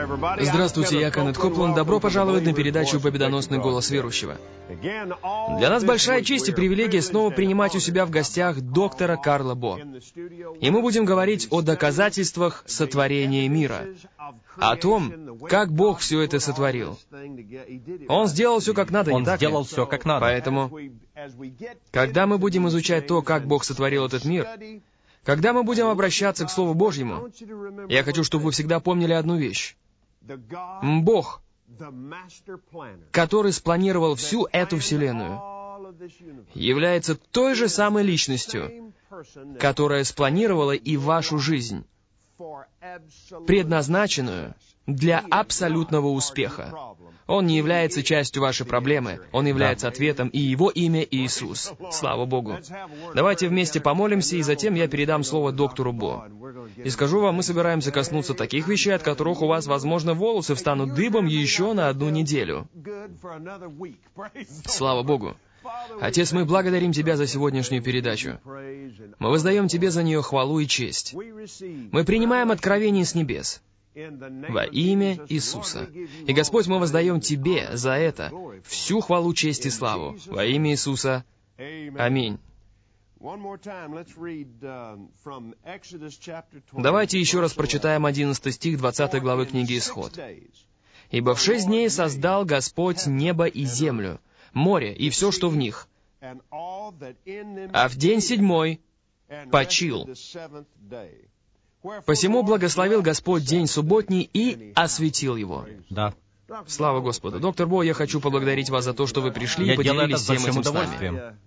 Здравствуйте, я Кеннет Копланд. Добро пожаловать на передачу «Победоносный голос верующего». Для нас большая честь и привилегия снова принимать у себя в гостях доктора Карла Бо. И мы будем говорить о доказательствах сотворения мира, о том, как Бог все это сотворил. Он сделал все как надо, не так ли? Он сделал все как надо. Поэтому, когда мы будем изучать то, как Бог сотворил этот мир, когда мы будем обращаться к Слову Божьему, я хочу, чтобы вы всегда помнили одну вещь. Бог, который спланировал всю эту Вселенную, является той же самой личностью, которая спланировала и вашу жизнь, предназначенную для абсолютного успеха. Он не является частью вашей проблемы, Он является ответом, и Его имя Иисус. Слава Богу. Давайте вместе помолимся, и затем я передам слово доктору Бо. И скажу вам, мы собираемся коснуться таких вещей, от которых у вас, возможно, волосы встанут дыбом еще на 1 неделю. Слава Богу. Отец, мы благодарим Тебя за сегодняшнюю передачу. Мы воздаем Тебе за нее хвалу и честь. Мы принимаем откровение с небес во имя Иисуса. И, Господь, мы воздаем Тебе за это всю хвалу, честь и славу. Во имя Иисуса. Аминь. Давайте еще раз прочитаем 11 стих 20 главы книги «Исход». «Ибо в 6 дней создал Господь небо и землю, море и все, что в них, а в день 7 почил. Посему благословил Господь день субботний и осветил его». Да. Слава Господу. Доктор Бо, я хочу поблагодарить вас за то, что вы пришли и поделились всем этим с нами.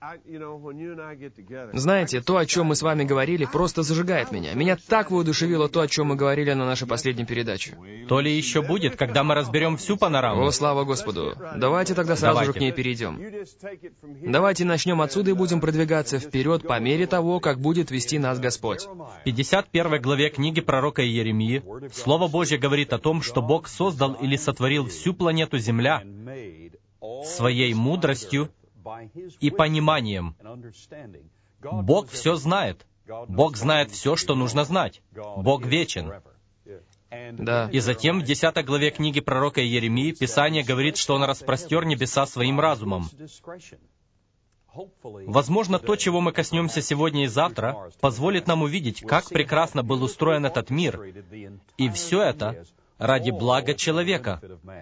Знаете, то, о чем мы с вами говорили, просто зажигает меня. Меня так воодушевило то, о чем мы говорили на нашей последней передаче. То ли еще будет, когда мы разберем всю панораму. О, слава Господу. Давайте тогда сразу же к ней перейдем. Давайте начнем отсюда и будем продвигаться вперед по мере того, как будет вести нас Господь. В 51 главе книги пророка Иеремии Слово Божье говорит о том, что Бог создал или сотворил всю планету Земля своей мудростью и пониманием. Бог все знает. Бог знает все, что нужно знать. Бог вечен. Да. И затем в 10 главе книги пророка Иеремии Писание говорит, что Он распростер небеса своим разумом. Возможно, то, чего мы коснемся сегодня и завтра, позволит нам увидеть, как прекрасно был устроен этот мир. И все это ради блага человека.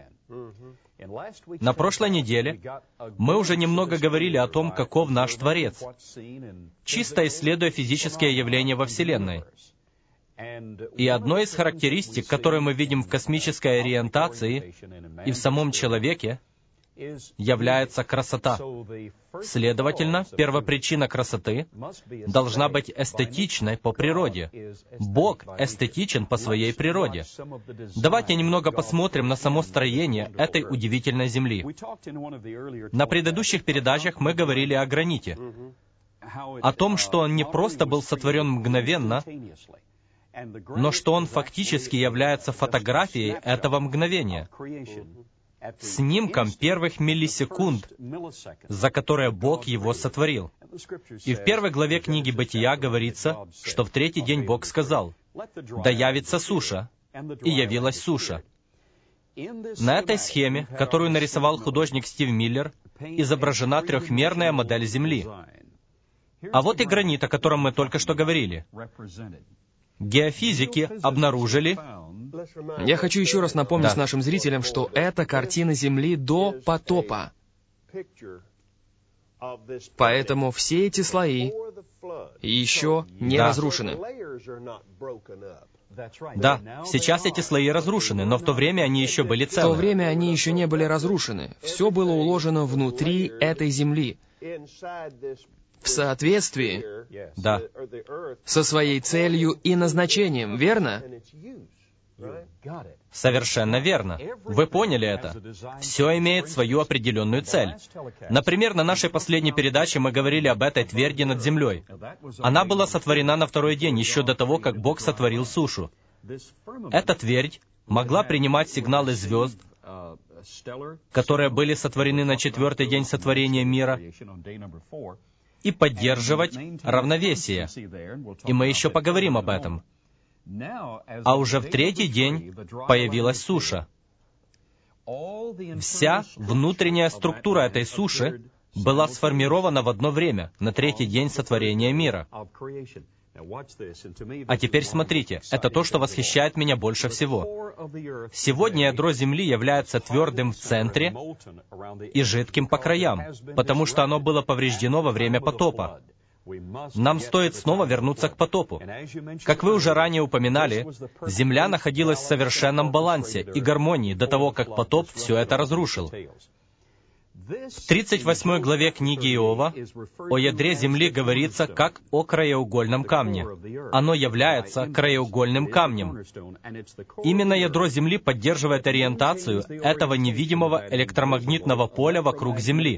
На прошлой неделе мы уже немного говорили о том, каков наш Творец, чисто исследуя физические явления во Вселенной. И одной из характеристик, которую мы видим в космической ориентации и в самом человеке, является красота. Следовательно, первопричина красоты должна быть эстетичной по природе. Бог эстетичен по своей природе. Давайте немного посмотрим на само строение этой удивительной Земли. На предыдущих передачах мы говорили о граните, о том, что он не просто был сотворен мгновенно, но что он фактически является фотографией этого мгновения, снимком первых миллисекунд, за которые Бог его сотворил. И в 1 главе книги Бытия говорится, что в 3-й день Бог сказал: «Да явится суша», и явилась суша. На этой схеме, которую нарисовал художник Стив Миллер, изображена трехмерная модель Земли. А вот и гранит, о котором мы только что говорили. Геофизики обнаружили... Я хочу еще раз напомнить нашим зрителям, что это картина Земли до потопа. Поэтому все эти слои еще не разрушены. Да, сейчас эти слои разрушены, но в то время они еще были целы. В то время они еще не были разрушены. Все было уложено внутри этой Земли, в соответствии со своей целью и назначением, верно? Совершенно верно. Вы поняли это. Все имеет свою определенную цель. Например, на нашей последней передаче мы говорили об этой тверди над землей. Она была сотворена на 2-й день, еще до того, как Бог сотворил сушу. Эта твердь могла принимать сигналы звезд, которые были сотворены на 4-й день сотворения мира, и поддерживать равновесие. И мы еще поговорим об этом. А уже в третий день появилась суша. Вся внутренняя структура этой суши была сформирована в одно время, на третий день сотворения мира. А теперь смотрите, это то, что восхищает меня больше всего. Сегодня ядро Земли является твердым в центре и жидким по краям, потому что оно было повреждено во время потопа. Нам стоит снова вернуться к потопу. Как вы уже ранее упоминали, Земля находилась в совершенном балансе и гармонии до того, как потоп все это разрушил. В 38 главе книги Иова о ядре Земли говорится как о краеугольном камне. Оно является краеугольным камнем. Именно ядро Земли поддерживает ориентацию этого невидимого электромагнитного поля вокруг Земли.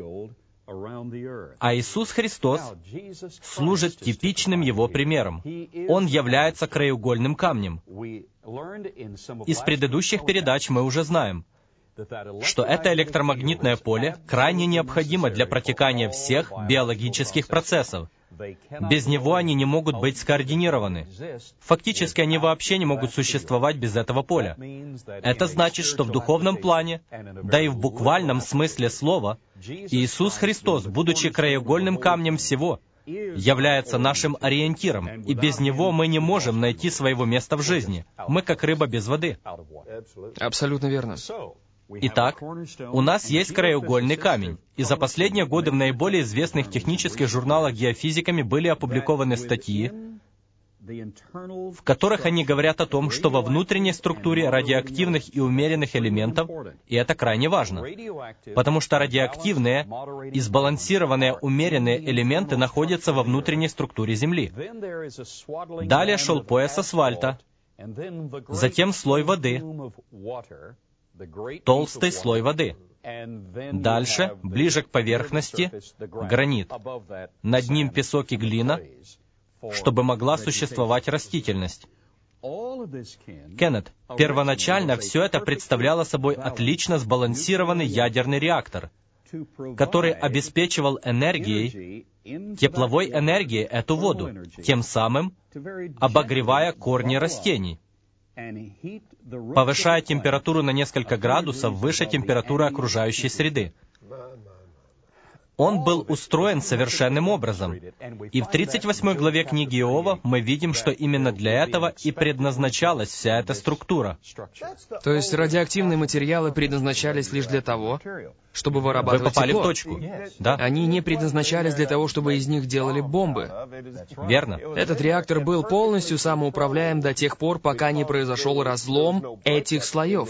А Иисус Христос служит типичным его примером. Он является краеугольным камнем. Из предыдущих передач мы уже знаем, что это электромагнитное поле крайне необходимо для протекания всех биологических процессов. Без него они не могут быть скоординированы. Фактически они вообще не могут существовать без этого поля. Это значит, что в духовном плане, да и в буквальном смысле слова, Иисус Христос, будучи краеугольным камнем всего, является нашим ориентиром, и без Него мы не можем найти своего места в жизни. Мы как рыба без воды. Абсолютно верно. Итак, у нас есть краеугольный камень, и за последние годы в наиболее известных технических журналах геофизиками были опубликованы статьи, в которых они говорят о том, что во внутренней структуре радиоактивных и умеренных элементов, и это крайне важно, потому что радиоактивные и сбалансированные умеренные элементы находятся во внутренней структуре Земли. Далее шел пояс асфальта, затем слой воды, толстый слой воды. Дальше, ближе к поверхности, гранит. Над ним песок и глина, чтобы могла существовать растительность. Кеннет, первоначально все это представляло собой отлично сбалансированный ядерный реактор, который обеспечивал энергией, тепловой энергией эту воду, тем самым обогревая корни растений, повышая температуру на несколько градусов выше температуры окружающей среды. Он был устроен совершенным образом. И в 38 главе книги Иова мы видим, что именно для этого и предназначалась вся эта структура. То есть радиоактивные материалы предназначались лишь для того, чтобы вырабатывать Вы попали тепло. в точку. Да. Они не предназначались для того, чтобы из них делали бомбы. Верно. Этот реактор был полностью самоуправляем до тех пор, пока не произошел разлом этих слоев.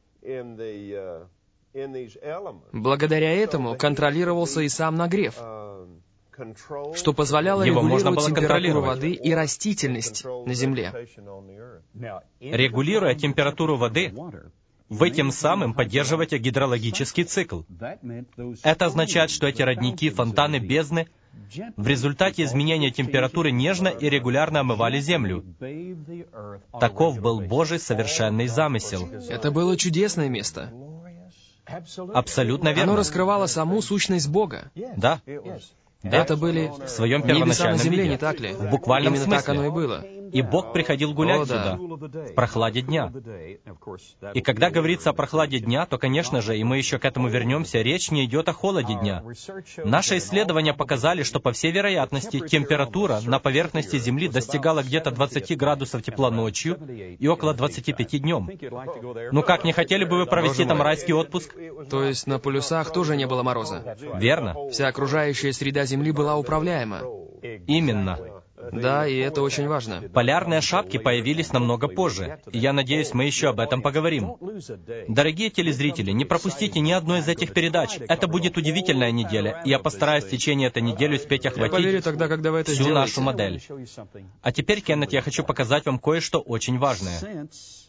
Благодаря этому контролировался и сам нагрев, что позволяло Его можно регулировать было температуру контролировать. воды и растительность на Земле. Регулируя температуру воды, вы тем самым поддерживаете гидрологический цикл. Это означает, что эти родники, фонтаны бездны, в результате изменения температуры нежно и регулярно омывали землю. Таков был Божий совершенный замысел. Это было чудесное место. Абсолютно верно. Оно раскрывало саму сущность Бога. Да. Да. Это были В своем небеса на первоначальном земле, виде. не так ли? В буквальном Именно смысле. так оно и было. И Бог приходил гулять О, да. сюда, в прохладе дня. И когда говорится о прохладе дня, то, конечно же, и мы еще к этому вернемся, речь не идет о холоде дня. Наши исследования показали, что, по всей вероятности, температура на поверхности Земли достигала где-то 20 градусов тепла ночью и около 25 днем. Ну как, не хотели бы вы провести там райский отпуск? То есть на полюсах тоже не было мороза. Верно. Вся окружающая среда Земли была управляема. Именно. Да, и это очень важно. Полярные шапки появились намного позже, и я надеюсь, мы еще об этом поговорим. Дорогие телезрители, не пропустите ни одной из этих передач. Это будет удивительная неделя, и я постараюсь в течение этой недели успеть Я поверю охватить тогда, когда вы это всю сделаете. нашу модель. А теперь, Кеннет, я хочу показать вам кое-что очень важное.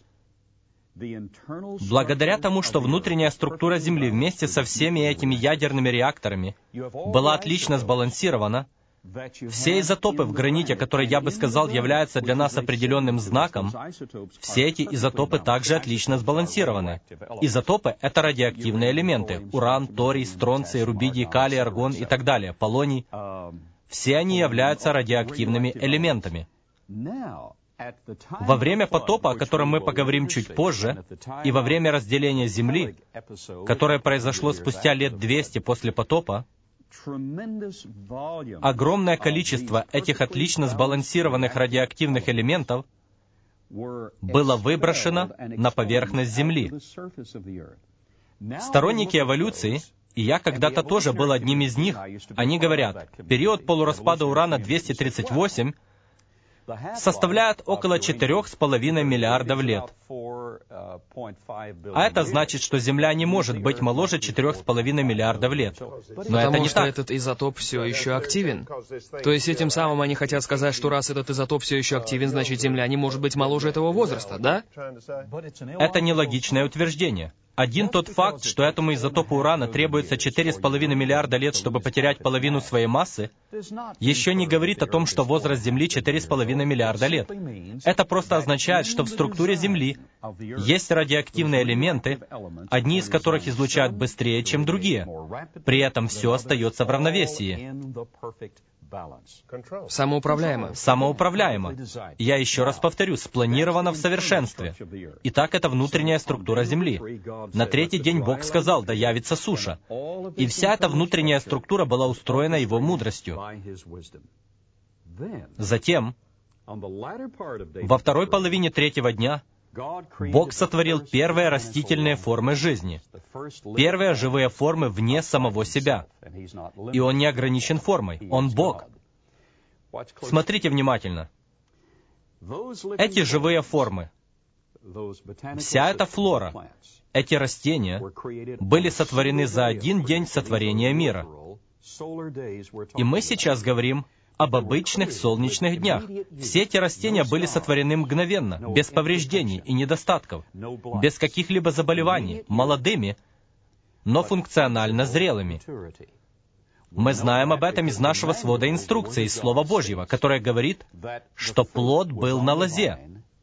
Благодаря тому, что внутренняя структура Земли вместе со всеми этими ядерными реакторами была отлично сбалансирована, все изотопы в граните, которые, я бы сказал, являются для нас определенным знаком, все эти изотопы также отлично сбалансированы. Изотопы — это радиоактивные элементы. Уран, торий, стронций, рубидий, калий, аргон и так далее, полоний. Все они являются радиоактивными элементами. Во время потопа, о котором мы поговорим чуть позже, и во время разделения Земли, которое произошло спустя лет 200 после потопа, огромное количество этих отлично сбалансированных радиоактивных элементов было выброшено на поверхность Земли. Сторонники эволюции, и я когда-то тоже был одним из них, они говорят, период полураспада урана-238 составляет около 4,5 миллиардов лет. А это значит, что Земля не может быть моложе 4,5 миллиардов лет. Но потому это не что так. этот изотоп все еще активен. То есть этим самым они хотят сказать, что раз этот изотоп все еще активен, значит Земля не может быть моложе этого возраста, да? Это нелогичное утверждение. Один тот факт, что этому изотопу урана требуется 4,5 миллиарда лет, чтобы потерять половину своей массы, еще не говорит о том, что возраст Земли 4,5 миллиарда лет. Это просто означает, что в структуре Земли есть радиоактивные элементы, одни из которых излучают быстрее, чем другие. При этом все остается в равновесии. Самоуправляемо. Самоуправляемо. Я еще раз повторю, спланировано в совершенстве. Итак, это внутренняя структура Земли. На третий день Бог сказал, да явится суша. И вся эта внутренняя структура была устроена Его мудростью. Затем, во второй половине третьего дня, Бог сотворил первые растительные формы жизни, первые живые формы вне самого себя. И Он не ограничен формой, Он Бог. Смотрите внимательно. Эти живые формы, вся эта флора, эти растения были сотворены за один день сотворения мира. И мы сейчас говорим об обычных солнечных днях. Все эти растения были сотворены мгновенно, без повреждений и недостатков, без каких-либо заболеваний, молодыми, но функционально зрелыми. Мы знаем об этом из нашего свода инструкций, из Слова Божьего, которое говорит, что плод был на лозе,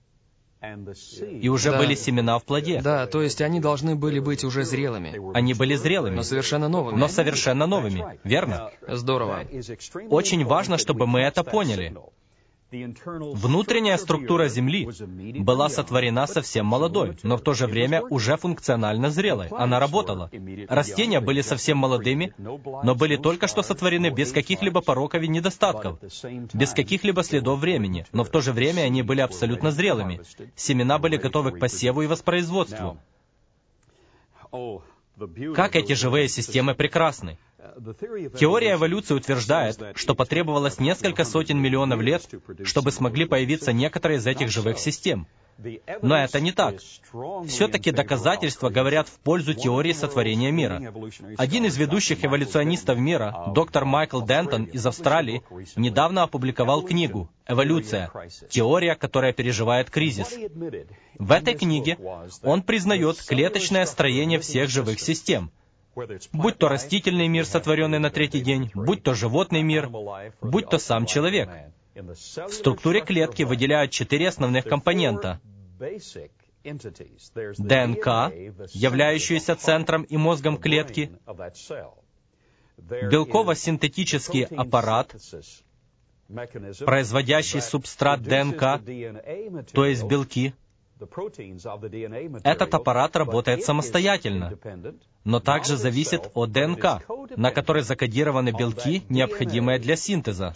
и уже были семена в плоде. Да, то есть они должны были быть уже зрелыми. Они были зрелыми. Но совершенно новыми. Но совершенно новыми, верно? Здорово. Очень важно, чтобы мы это поняли. Внутренняя структура Земли была сотворена совсем молодой, но в то же время уже функционально зрелой. Она работала. Растения были совсем молодыми, но были только что сотворены без каких-либо пороков и недостатков, без каких-либо следов времени, но в то же время они были абсолютно зрелыми. Семена были готовы к посеву и воспроизводству. Как эти живые системы прекрасны! Теория эволюции утверждает, что потребовалось несколько сотен миллионов лет, чтобы смогли появиться некоторые из этих живых систем. Но это не так. Все-таки доказательства говорят в пользу теории сотворения мира. Один из ведущих эволюционистов мира, доктор Майкл Дентон из Австралии, недавно опубликовал книгу «Эволюция. Теория, которая переживает кризис». В этой книге он признает клеточное строение всех живых систем, будь то растительный мир, сотворенный на третий день, будь то животный мир, будь то сам человек. В структуре клетки выделяют 4 основных компонента. ДНК, являющуюся центром и мозгом клетки, белково-синтетический аппарат, производящий субстрат ДНК, то есть белки. Этот аппарат работает самостоятельно, но также зависит от ДНК, на которой закодированы белки, необходимые для синтеза.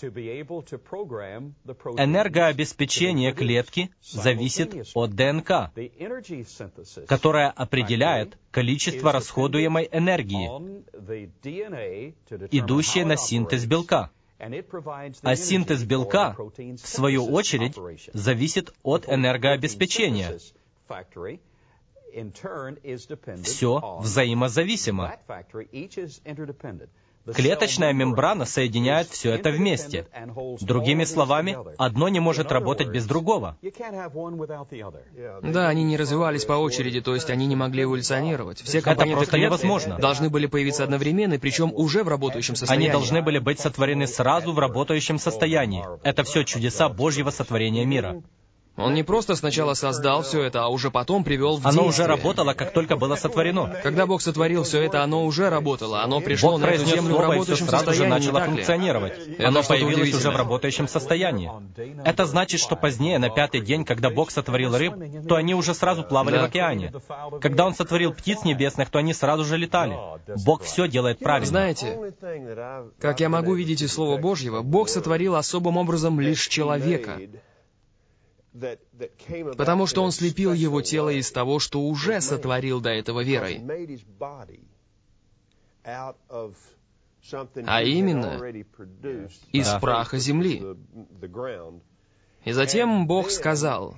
Энергообеспечение клетки зависит от ДНК, которая определяет количество расходуемой энергии, идущей на синтез белка. А синтез белка, в свою очередь, зависит от энергообеспечения. Все взаимозависимо. Клеточная мембрана соединяет все это вместе. Другими словами, одно не может работать без другого. Да, они не развивались по очереди, то есть они не могли эволюционировать. Все компоненты просто клетки невозможно. должны были появиться одновременно, причем уже в работающем состоянии. Они должны были быть сотворены сразу в работающем состоянии. Это все чудеса Божьего сотворения мира. Он не просто сначала создал все это, а уже потом привел в действие. Оно уже работало, как только было сотворено. Когда Бог сотворил все это, оно уже работало. Оно пришло Бог на эту произнес землю в слово, и все работающем сразу же состоянии, не начало так ли? функционировать. Это Оно что-то появилось уже в удивительное. работающем состоянии. Это значит, что позднее, на 5-й день, когда Бог сотворил рыб, то они уже сразу плавали Да. в океане. Когда Он сотворил птиц небесных, то они сразу же летали. Бог все делает правильно. Знаете, как я могу видеть из Слова Божьего, Бог сотворил особым образом лишь человека, потому что Он слепил его тело из того, что уже сотворил до этого верой. А именно, из Да. праха земли. И затем Бог сказал: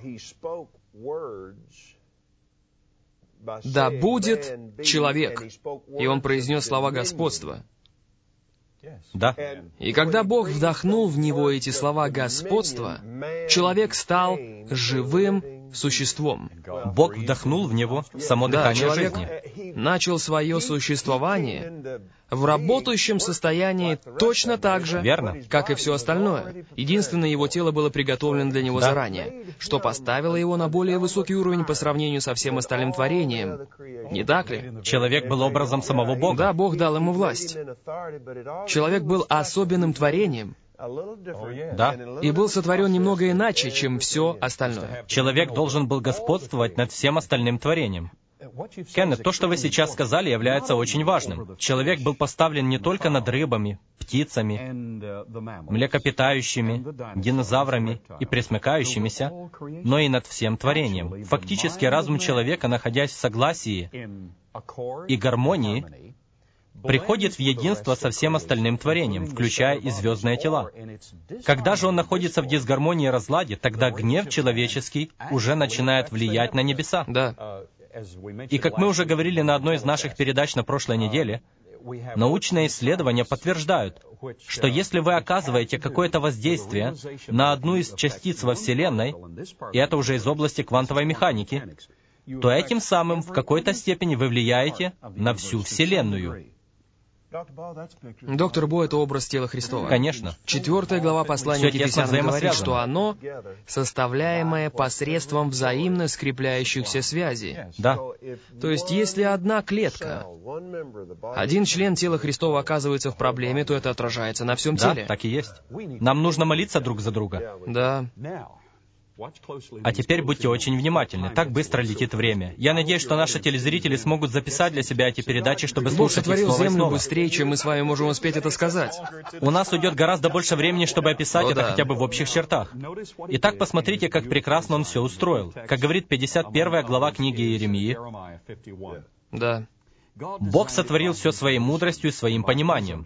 «Да будет человек». И Он произнес слова господства. Да. И когда Бог вдохнул в него эти слова господства, человек стал живым существом. Бог вдохнул в него само Да, дыхание человек жизни. начал свое существование в работающем состоянии точно так же, Верно. как и все остальное. Единственное, его тело было приготовлено для него Да. заранее, что поставило его на более высокий уровень по сравнению со всем остальным творением. Не так ли? Человек был образом самого Бога. Да, Бог дал ему власть. Человек был особенным творением Да. и был сотворен немного иначе, чем все остальное. Человек должен был господствовать над всем остальным творением. Кеннет, то, что вы сейчас сказали, является очень важным. Человек был поставлен не только над рыбами, птицами, млекопитающими, динозаврами и пресмыкающимися, но и над всем творением. Фактически разум человека, находясь в согласии и гармонии, приходит в единство со всем остальным творением, включая и звездные тела. Когда же он находится в дисгармонии и разладе, тогда гнев человеческий уже начинает влиять на небеса. Да. И как мы уже говорили на одной из наших передач на прошлой неделе, научные исследования подтверждают, что если вы оказываете какое-то воздействие на одну из частиц во Вселенной, и это уже из области квантовой механики, то этим самым в какой-то степени вы влияете на всю Вселенную. Доктор Бо — это образ тела Христова. Конечно. 4 глава послания к Всё тесно Ефесянам говорит, взаимосвязано. что оно составляемое посредством взаимно скрепляющихся связей. Да. То есть, если одна клетка, один член тела Христова оказывается в проблеме, то это отражается на всем Да, теле. так и есть. Нам нужно молиться друг за друга. Да. А теперь будьте очень внимательны. Так быстро летит время. Я надеюсь, что наши телезрители смогут записать для себя эти передачи, чтобы Бог слушать их сотворил снова и землю снова. быстрее, чем мы с вами можем успеть это сказать. У нас уйдет гораздо больше времени, чтобы описать О, это да. хотя бы в общих чертах. Итак, посмотрите, как прекрасно он все устроил. Как говорит 51 глава книги Иеремии, Да. Бог сотворил все своей мудростью и своим пониманием.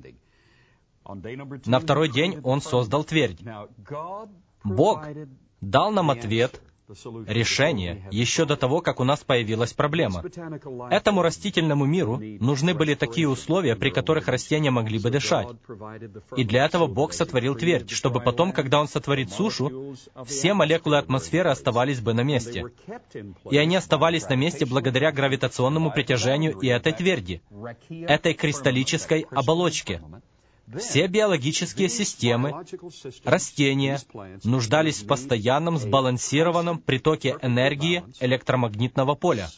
На второй день Он создал твердь. Бог дал нам ответ, решение, еще до того, как у нас появилась проблема. Этому растительному миру нужны были такие условия, при которых растения могли бы дышать. И для этого Бог сотворил твердь, чтобы потом, когда Он сотворит сушу, все молекулы атмосферы оставались бы на месте. И они оставались на месте благодаря гравитационному притяжению и этой тверди, этой кристаллической оболочке. Все биологические системы, растения нуждались в постоянном сбалансированном притоке энергии электромагнитного поля.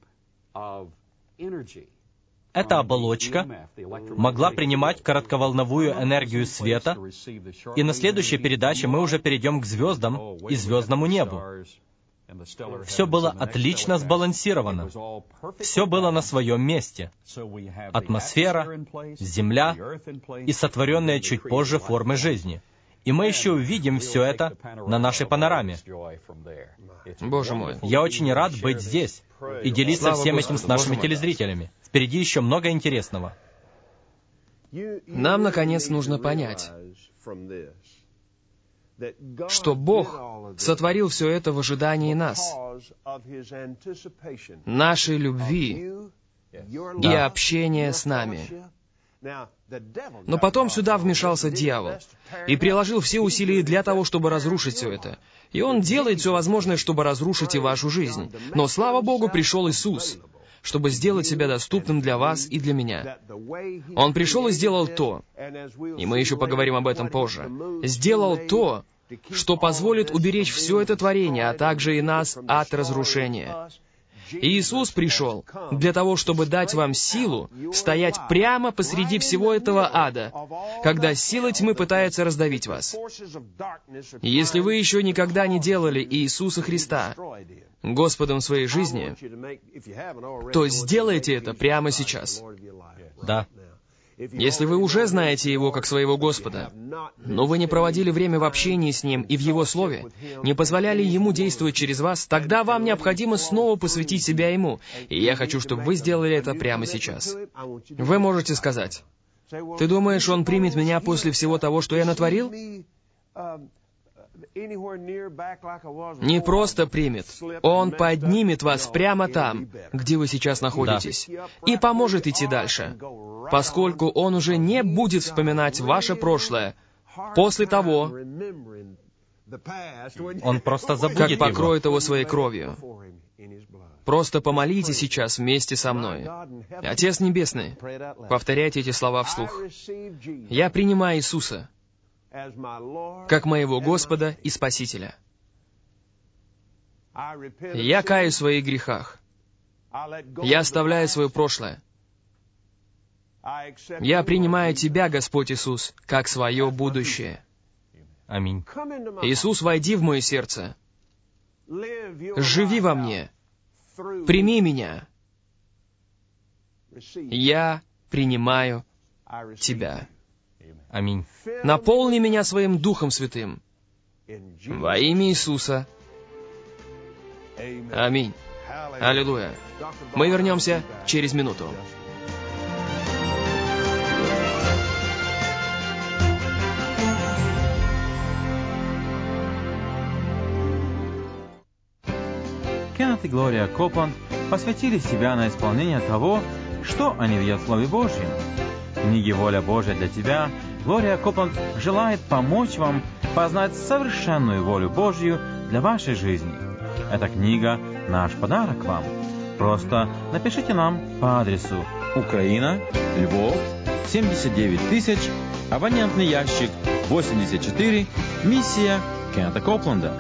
Эта оболочка могла принимать коротковолновую энергию света, и на следующей передаче мы уже перейдем к звездам и звездному небу. Все было отлично сбалансировано. Все было на своем месте. Атмосфера, Земля и сотворенные чуть позже формы жизни. И мы еще увидим все это на нашей панораме. Боже мой. Я очень рад быть здесь и делиться Слава всем Господу, этим с нашими Боже мой. телезрителями. Впереди еще много интересного. Нам, наконец, нужно понять, что Бог сотворил все это в ожидании нас, нашей любви и общения с нами. Но потом сюда вмешался дьявол и приложил все усилия для того, чтобы разрушить все это. И он делает все возможное, чтобы разрушить и вашу жизнь. Но, слава Богу, пришел Иисус, чтобы сделать себя доступным для вас и для меня. Он пришел и сделал то, и мы еще поговорим об этом позже, сделал то, что позволит уберечь все это творение, а также и нас от разрушения. Иисус пришел для того, чтобы дать вам силу стоять прямо посреди всего этого ада, когда сила тьмы пытается раздавить вас. Если вы еще никогда не делали Иисуса Христа Господом своей жизни, то сделайте это прямо сейчас. Да. Если вы уже знаете Его как своего Господа, но вы не проводили время в общении с Ним и в Его Слове, не позволяли Ему действовать через вас, тогда вам необходимо снова посвятить себя Ему. И я хочу, чтобы вы сделали это прямо сейчас. Вы можете сказать: «Ты думаешь, Он примет меня после всего того, что я натворил?» Не просто примет. Он поднимет вас прямо там, где вы сейчас находитесь, и поможет идти дальше, поскольку Он уже не будет вспоминать ваше прошлое после того, Он просто забудет как его. покроет его своей кровью. Просто помолитесь сейчас вместе со мной. Отец Небесный, повторяйте эти слова вслух. «Я принимаю Иисуса как моего Господа и Спасителя. Я каюсь в своих грехах. Я оставляю свое прошлое. Я принимаю Тебя, Господь Иисус, как свое будущее. Аминь. Иисус, войди в мое сердце. Живи во мне. Прими меня. Я принимаю Тебя. Аминь. Наполни меня своим Духом Святым. Во имя Иисуса. Аминь. Аллилуйя. Мы вернемся через минуту. Кеннет и Глория Копланд посвятили себя на исполнение того, что они видят в Слове Божьем. В книге «Воля Божья для тебя» Глория Копланд желает помочь вам познать совершенную волю Божью для вашей жизни. Эта книга — наш подарок вам. Просто напишите нам по адресу Украина, Львов, 79000, абонентный ящик 84, миссия Кеннета Копланда.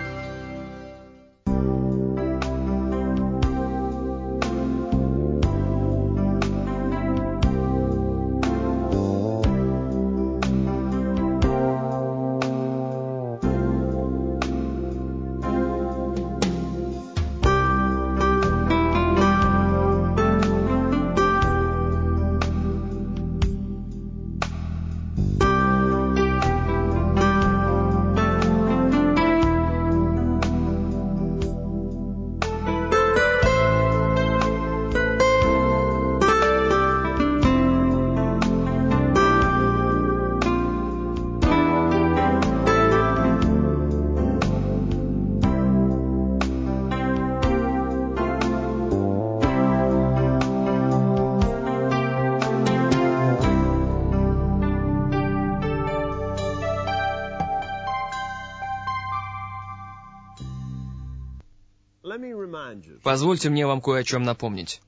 Позвольте мне вам кое о чем напомнить.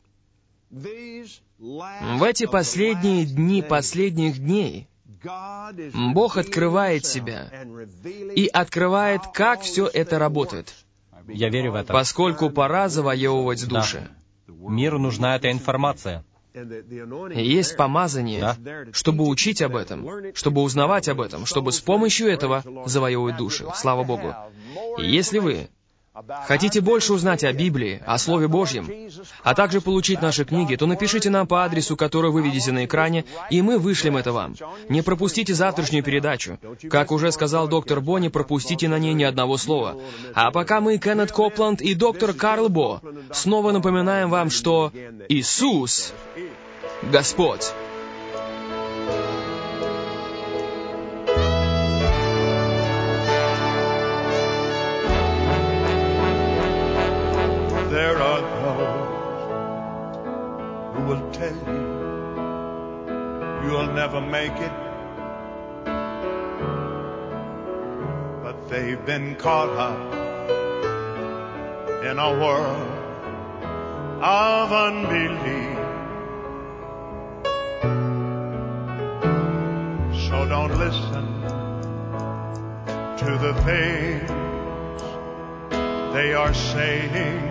В эти последние дни последних дней Бог открывает себя и открывает, как все это работает. Я верю в это. Поскольку пора завоевывать души. Миру нужна эта информация. Есть помазание, чтобы учить об этом, чтобы узнавать об этом, чтобы с помощью этого завоевывать души. Слава Богу. И если вы хотите больше узнать о Библии, о Слове Божьем, а также получить наши книги, то напишите нам по адресу, который вы видите на экране, и мы вышлем это вам. Не пропустите завтрашнюю передачу. Как уже сказал доктор Бо, не пропустите на ней ни одного слова. А пока мы, Кеннет Копланд и доктор Карл Бо, снова напоминаем вам, что Иисус — Господь. There are those who will tell you you'll never make it, but they've been caught up in a world of unbelief. So don't listen to the things they are saying.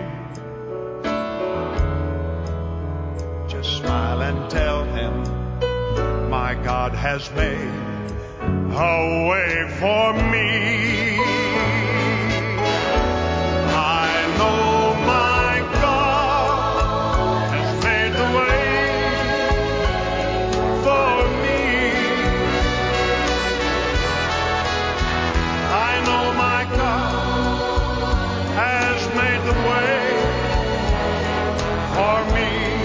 Just smile and tell them, my God has made a way for me. I know my God has made the way for me. I know my God has made the way for me.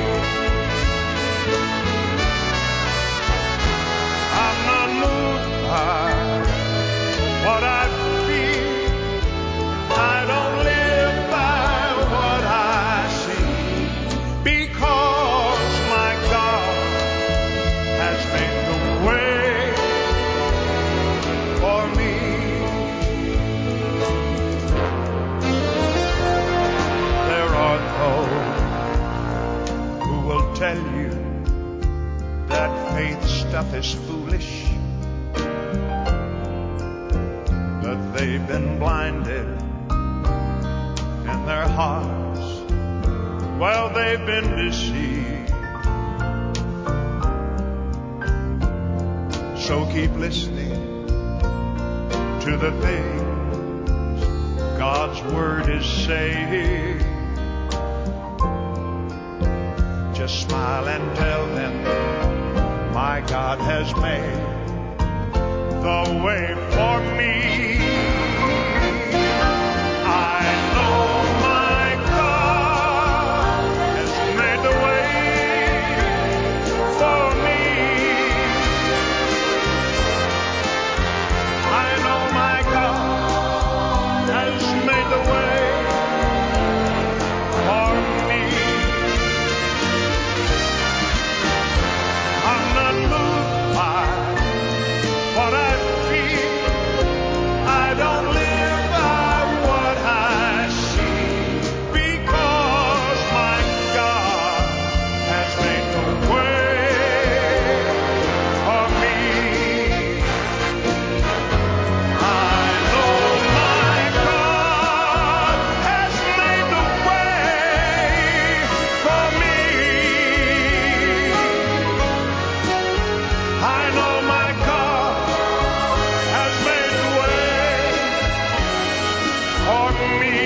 I'm not moved by what I feel. I don't live by what I see, because my God has made the way for me. There are those who will tell you that faith stuff is foolish, that they've been blinded in their hearts. Well, they've been deceived. So keep listening to the things God's Word is saying. Just smile and tell them, my God has made the way for me. I know my God has made the way for me. I know my God has made the way for me. I'm not moved by what I feel. I don't live by what I see, because my God has made the way for me. I know my God has made the way for me. I know my God has made the way for me.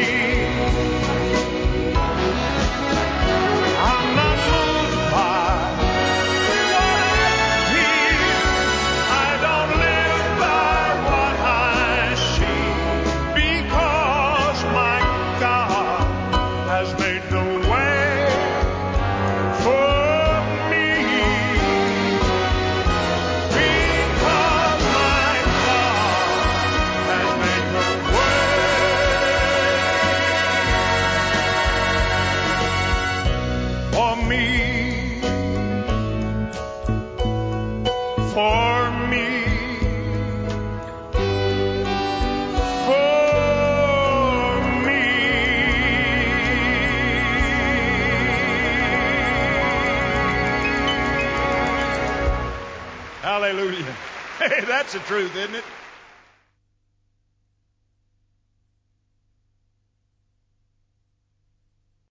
I'm not moved by what I feel. I don't live by what I see, because my God has made the way for me. Because my God has made the way for me. For me. For me. Hallelujah. Hey, that's the truth, isn't it?